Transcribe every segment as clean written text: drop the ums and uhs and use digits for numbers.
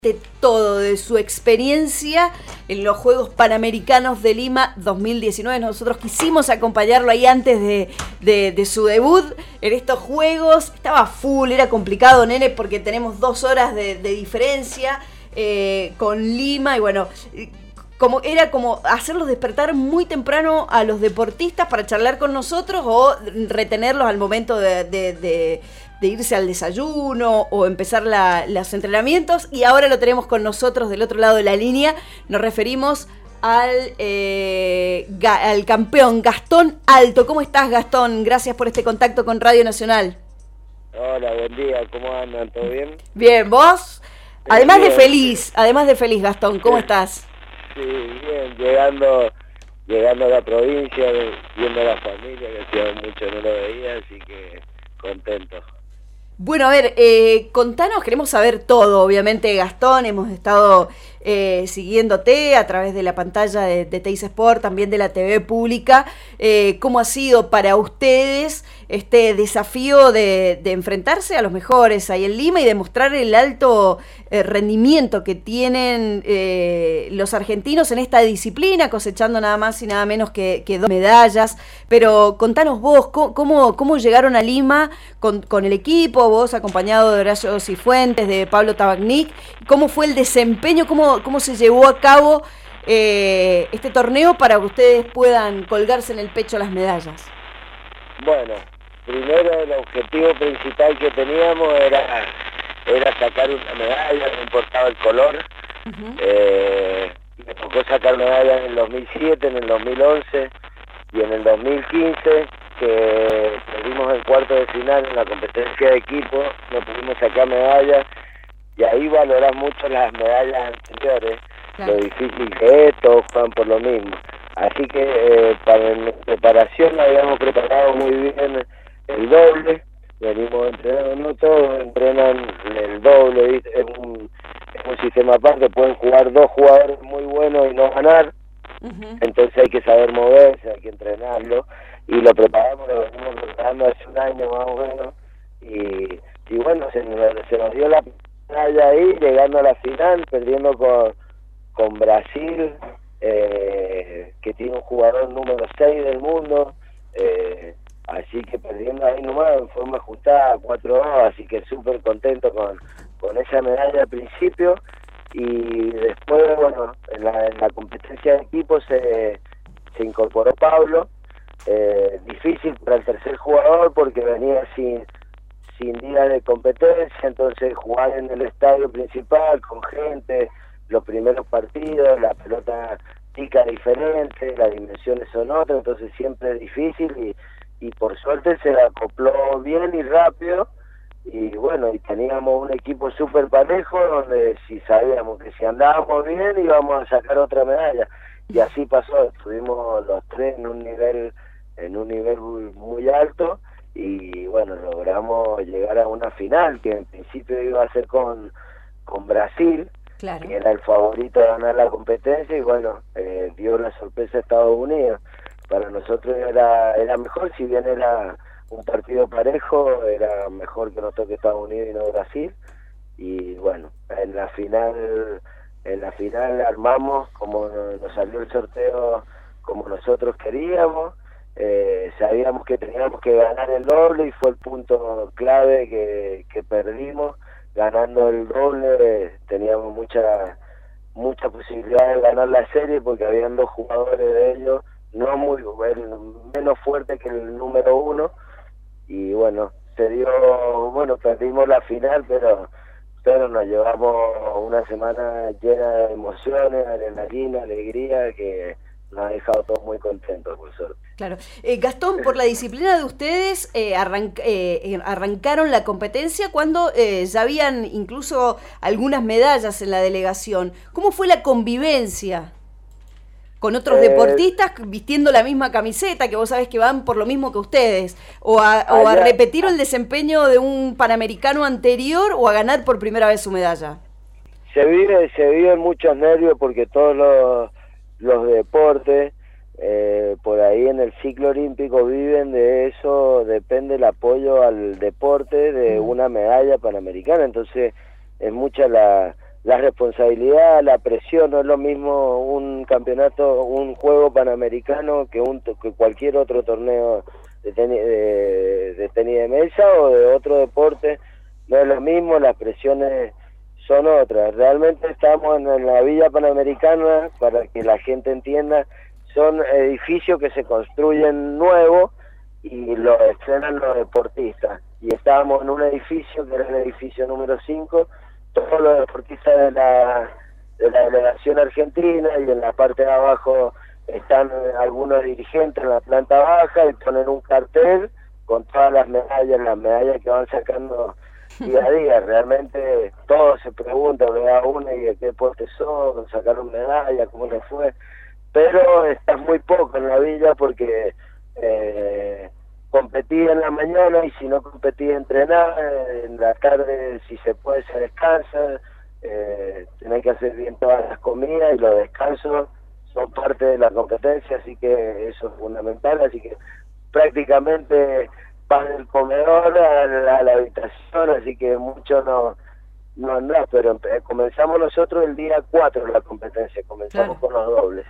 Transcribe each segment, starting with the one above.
de todo, de su experiencia en los Juegos Panamericanos de Lima 2019. Nosotros quisimos acompañarlo ahí antes de su debut en estos Juegos. Estaba full, era complicado, nene, porque tenemos 2 horas de diferencia con Lima y bueno... Era como hacerlos despertar muy temprano a los deportistas para charlar con nosotros o retenerlos al momento de irse al desayuno o empezar los entrenamientos. Y ahora lo tenemos con nosotros del otro lado de la línea. Nos referimos al campeón Gastón Alto. ¿Cómo estás, Gastón? Gracias por este contacto con Radio Nacional. Hola, buen día. ¿Cómo andan? ¿Todo bien? Bien, ¿vos? Además de feliz, Gastón, ¿cómo estás? Sí, bien, llegando a la provincia, viendo a la familia, que hacía mucho no lo veía, así que contento. Bueno, a ver, contanos, queremos saber todo, obviamente, Gastón, hemos estado siguiéndote a través de la pantalla de Teis Sport, también de la TV pública, cómo ha sido para ustedes este desafío de enfrentarse a los mejores ahí en Lima y demostrar el alto rendimiento que tienen los argentinos en esta disciplina, cosechando nada más y nada menos que 2 medallas. Pero contanos vos, ¿cómo llegaron a Lima con el equipo, vos acompañado de Horacio Cifuentes, de Pablo Tabacnik? ¿Cómo fue el desempeño, cómo se llevó a cabo este torneo para que ustedes puedan colgarse en el pecho las medallas? Bueno, primero el objetivo principal que teníamos era sacar una medalla, no importaba el color. Me tocó sacar medallas en el 2007, en el 2011 y en el 2015, que perdimos el cuarto de final en la competencia de equipo, no pudimos sacar medallas y ahí valorás mucho las medallas anteriores, claro. Lo difícil que es, todos juegan por lo mismo. Así que para mi preparación habíamos preparado muy bien el doble, venimos entrenando, no todos entrenan el doble, es un sistema aparte, pueden jugar 2 jugadores muy buenos y no ganar, entonces hay que saber moverse, hay que entrenarlo, y lo preparamos, lo venimos preparando hace un año más o menos, y bueno, se nos dio la medalla ahí, llegando a la final, perdiendo con Brasil, que tiene un jugador número 6 del mundo, así que perdiendo ahí nomás en forma ajustada 4-2, así que súper contento con esa medalla al principio. Y después, bueno, en la competencia de equipo se incorporó Pablo, difícil para el tercer jugador porque venía sin día de competencia, entonces jugar en el estadio principal con gente, los primeros partidos, la pelota pica diferente, las dimensiones son otras, entonces siempre es difícil y por suerte se la acopló bien y rápido. Y bueno, y teníamos un equipo súper parejo donde si sabíamos que si andábamos bien íbamos a sacar otra medalla, y así pasó, estuvimos los 3 en un nivel muy alto y bueno, logramos llegar a una final que en principio iba a ser con Brasil, claro, que era el favorito de ganar la competencia, y bueno, dio la sorpresa a Estados Unidos. Para nosotros era mejor, si bien era un partido parejo, era mejor que nos toque Estados Unidos y no Brasil. Y bueno, en la final armamos como nos salió el sorteo, como nosotros queríamos. Sabíamos que teníamos que ganar el doble y fue el punto clave que perdimos. Ganando el doble teníamos mucha posibilidad de ganar la serie porque habían 2 jugadores de ellos menos fuerte que el número 1, y bueno, perdimos la final, pero nos llevamos una semana llena de emociones, adrenalina, alegría, que nos ha dejado todos muy contentos, por suerte. Claro. Gastón, por la disciplina de ustedes, arrancaron la competencia cuando ya habían incluso algunas medallas en la delegación. ¿Cómo fue la convivencia con otros deportistas vistiendo la misma camiseta, que vos sabés que van por lo mismo que ustedes? ¿O a repetir el desempeño de un panamericano anterior o a ganar por primera vez su medalla? Se viven muchos nervios porque todos los deportes por ahí en el ciclo olímpico viven de eso, depende el apoyo al deporte de una medalla panamericana, entonces es mucha la la responsabilidad, la presión. No es lo mismo un campeonato, un juego panamericano que cualquier otro torneo de tenis de mesa o de otro deporte. No es lo mismo, las presiones son otras. Realmente estamos en la Villa Panamericana, para que la gente entienda, son edificios que se construyen nuevos y lo estrenan los deportistas. Y estábamos en un edificio que era el edificio número 5, todos los deportistas de la delegación argentina, y en la parte de abajo están algunos dirigentes en la planta baja y ponen un cartel con todas las medallas que van sacando día a día. Realmente todos se preguntan, vea uno, y de qué deporte son, sacaron medallas, cómo les fue, pero está muy poco en la villa porque competí en la mañana, y si no competí entrenar, en la tarde si se puede se descansa, tenés que hacer bien todas las comidas, y los descansos son parte de la competencia, así que eso es fundamental. Así que prácticamente vas del comedor a la habitación, así que mucho no andás, pero comenzamos nosotros el día 4 la competencia, comenzamos con los dobles.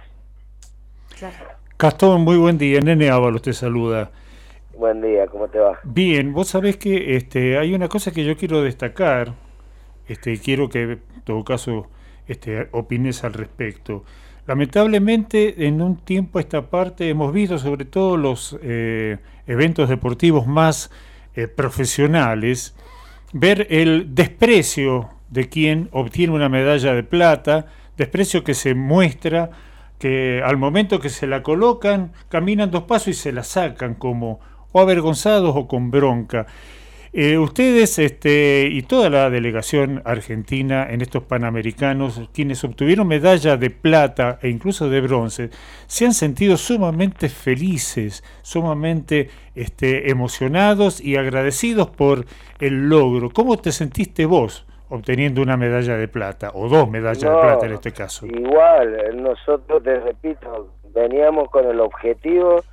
Gastón, muy buen día. Nene Ábalos te saluda. Buen día, ¿cómo te va? Bien, vos sabés que hay una cosa que yo quiero destacar, quiero que en todo caso opines al respecto. Lamentablemente, en un tiempo a esta parte hemos visto, sobre todo los eventos deportivos más profesionales, ver el desprecio de quien obtiene una medalla de plata, desprecio que se muestra, que al momento que se la colocan, caminan 2 pasos y se la sacan como o avergonzados o con bronca. Ustedes y toda la delegación argentina en estos Panamericanos, quienes obtuvieron medalla de plata e incluso de bronce, se han sentido sumamente felices, sumamente emocionados y agradecidos por el logro. ¿Cómo te sentiste vos obteniendo una medalla de plata, o 2 medallas de plata en este caso? Igual, nosotros, te repito, veníamos con el objetivo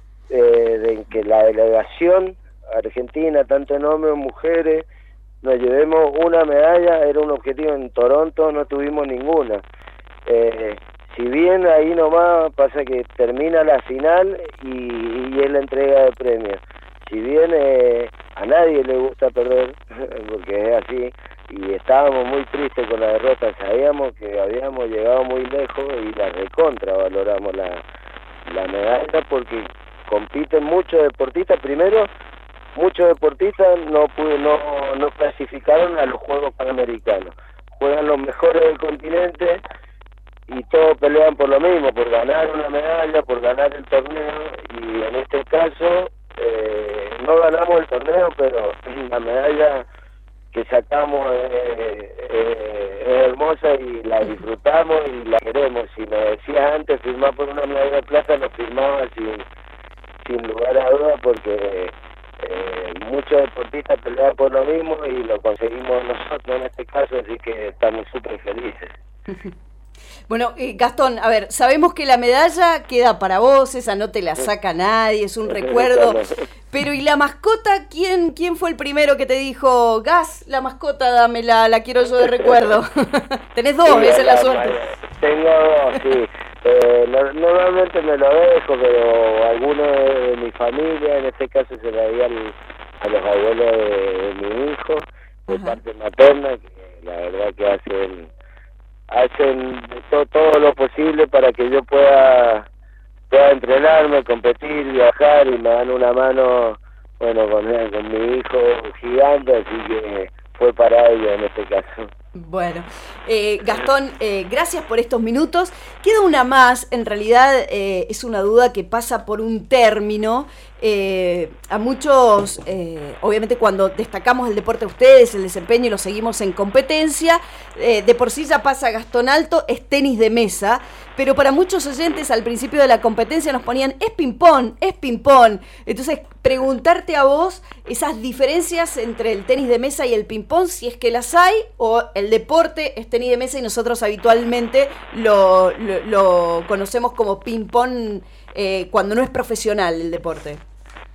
de que la delegación argentina, tanto en hombres como mujeres, nos llevemos una medalla. Era un objetivo. En Toronto no tuvimos ninguna. Si bien ahí nomás pasa que termina la final y es la entrega de premios. Si bien a nadie le gusta perder, porque es así, y estábamos muy tristes con la derrota, sabíamos que habíamos llegado muy lejos y la recontra valoramos la medalla, porque compiten muchos deportistas. Primero, muchos deportistas no clasificaron a los Juegos Panamericanos. Juegan los mejores del continente y todos pelean por lo mismo, por ganar una medalla, por ganar el torneo, y en este caso no ganamos el torneo, pero la medalla que sacamos es hermosa y la disfrutamos y la queremos. Si me decías antes firmar por una medalla de plata, lo firmaba sin lugar a dudas, porque muchos deportistas pelean por lo mismo y lo conseguimos nosotros en este caso, así que estamos súper felices. Bueno, Gastón, a ver, sabemos que la medalla queda para vos, esa no te la saca nadie, es un recuerdo, pero ¿y la mascota? ¿Quién fue el primero que te dijo, Gas, la mascota dámela, la quiero yo de recuerdo? Tenés 2, sí, esa es la suerte. Tengo 2, sí. Normalmente me lo dejo, pero alguno de mi familia, en este caso se la di a los abuelos de mi hijo, de parte materna, que la verdad que hacen todo lo posible para que yo pueda entrenarme, competir, viajar, y me dan una mano, bueno, con mi hijo gigante, así que fue para ellos en este caso. Bueno, Gastón, gracias por estos minutos. Queda una más, en realidad es una duda que pasa por un término. A muchos, obviamente cuando destacamos el deporte de ustedes, el desempeño, y lo seguimos en competencia, de por sí ya pasa Gastón Alto, es tenis de mesa, pero para muchos oyentes al principio de la competencia nos ponían, es ping-pong, es ping-pong. Entonces, preguntarte a vos esas diferencias entre el tenis de mesa y el ping-pong, si es que las hay, o el deporte es tenis de mesa y nosotros habitualmente lo conocemos como ping-pong cuando no es profesional el deporte.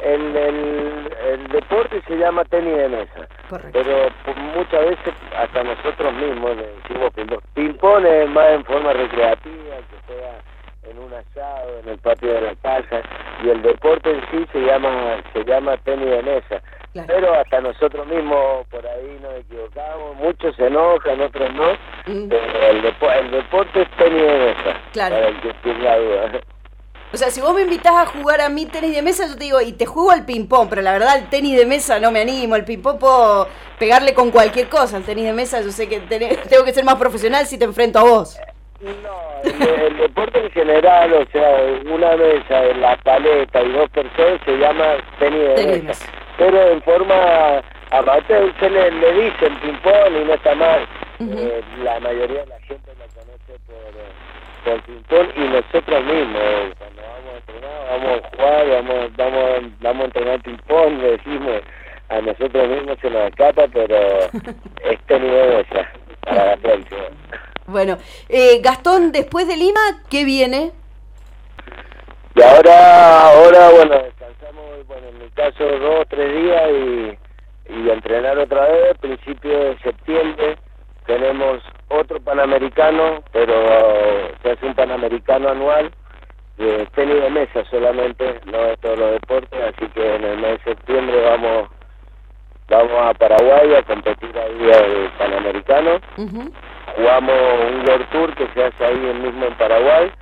el deporte se llama tenis de mesa. Correcto. Pero muchas veces hasta nosotros mismos le decimos ping-pong es más en forma recreativa, que sea en un asado, en el patio de la casa, y el deporte en sí se llama tenis de mesa. Claro. Pero hasta nosotros mismos por ahí nos equivocamos, muchos se enojan, otros no, pero el deporte es tenis de mesa, claro. Para el que tenga duda. O sea, si vos me invitás a jugar a mí tenis de mesa, yo te digo, y te juego al ping-pong, pero la verdad el tenis de mesa no me animo, el ping-pong puedo pegarle con cualquier cosa, el tenis de mesa yo sé que tengo que ser más profesional si te enfrento a vos. No, el deporte en general, o sea, una mesa, la paleta y dos personas se llama tenis de mesa. Pero en forma amateur se le dicen ping-pong y no está mal. La mayoría de la gente lo conoce por ping-pong y nosotros mismos, cuando vamos a entrenar, vamos a jugar, vamos a entrenar ping-pong, le decimos, a nosotros mismos se nos escapa, pero es tenis de mesa para la próxima. Bueno, Gastón, después de Lima, ¿qué viene? Y ahora bueno, descansamos, bueno, en mi caso 2 o 3 días y entrenar otra vez. Principio de septiembre tenemos otro Panamericano, pero se hace un Panamericano anual de tenis de mesa solamente, no de todos los deportes, así que en el mes de septiembre vamos a Paraguay a competir ahí el Panamericano. Jugamos un World Tour que se hace ahí mismo en Paraguay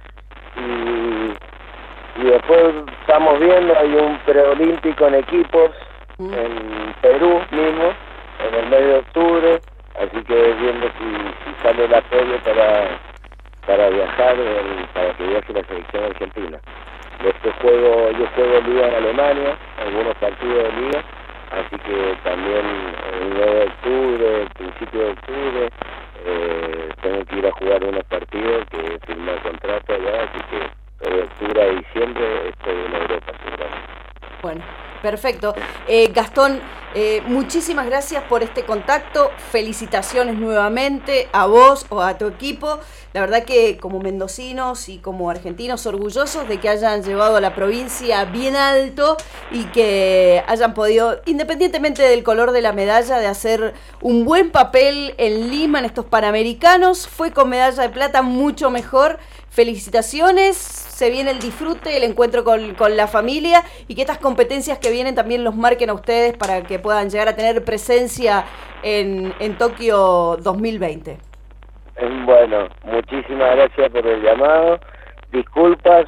y después estamos viendo, hay un preolímpico en equipos en Perú mismo, en el mes de octubre, así que viendo si sale el apoyo para viajar, para que viaje la selección argentina. Después yo juego liga en Alemania, algunos partidos de liga, así que también el 9 de octubre, principio de octubre, tengo que ir a jugar unos partidos que firmé el contrato allá, así que de octubre a diciembre estoy en Europa seguramente. Bueno, perfecto. Gastón, muchísimas gracias por este contacto, felicitaciones nuevamente a vos o a tu equipo. La verdad que como mendocinos y como argentinos orgullosos de que hayan llevado a la provincia bien alto y que hayan podido, independientemente del color de la medalla, de hacer un buen papel en Lima en estos Panamericanos. Fue con medalla de plata mucho mejor. Felicitaciones, se viene el disfrute, el encuentro con la familia y que estas competencias que vienen también los marquen a ustedes para que puedan llegar a tener presencia en Tokio 2020. Bueno, muchísimas gracias por el llamado, disculpas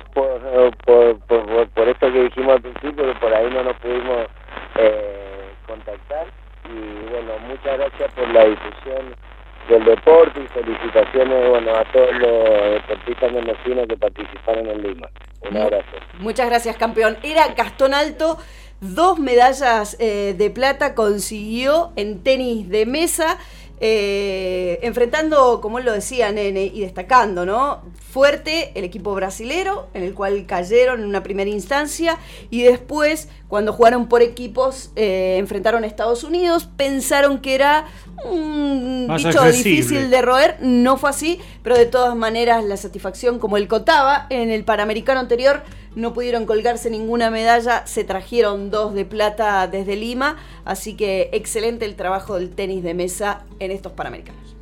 por esto que dijimos al principio, que por ahí no nos pudimos contactar y bueno, muchas gracias por la difusión del deporte y felicitaciones a todos los deportistas mendocinos que participaron en Lima. Un abrazo. Muchas gracias, campeón. Era Gastón Alto, 2 medallas de plata consiguió en tenis de mesa, enfrentando, como él lo decía, Nene, y destacando, ¿no? Fuerte el equipo brasilero, en el cual cayeron en una primera instancia, y después, cuando jugaron por equipos, enfrentaron a Estados Unidos, pensaron que era un bicho difícil de roer, no fue así, pero de todas maneras la satisfacción, como él contaba, en el Panamericano anterior no pudieron colgarse ninguna medalla, se trajeron 2 de plata desde Lima, así que excelente el trabajo del tenis de mesa en estos Panamericanos.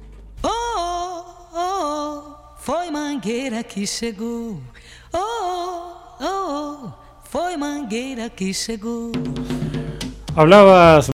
Foi Mangueira que chegou. Foi Mangueira que chegou. Hablabas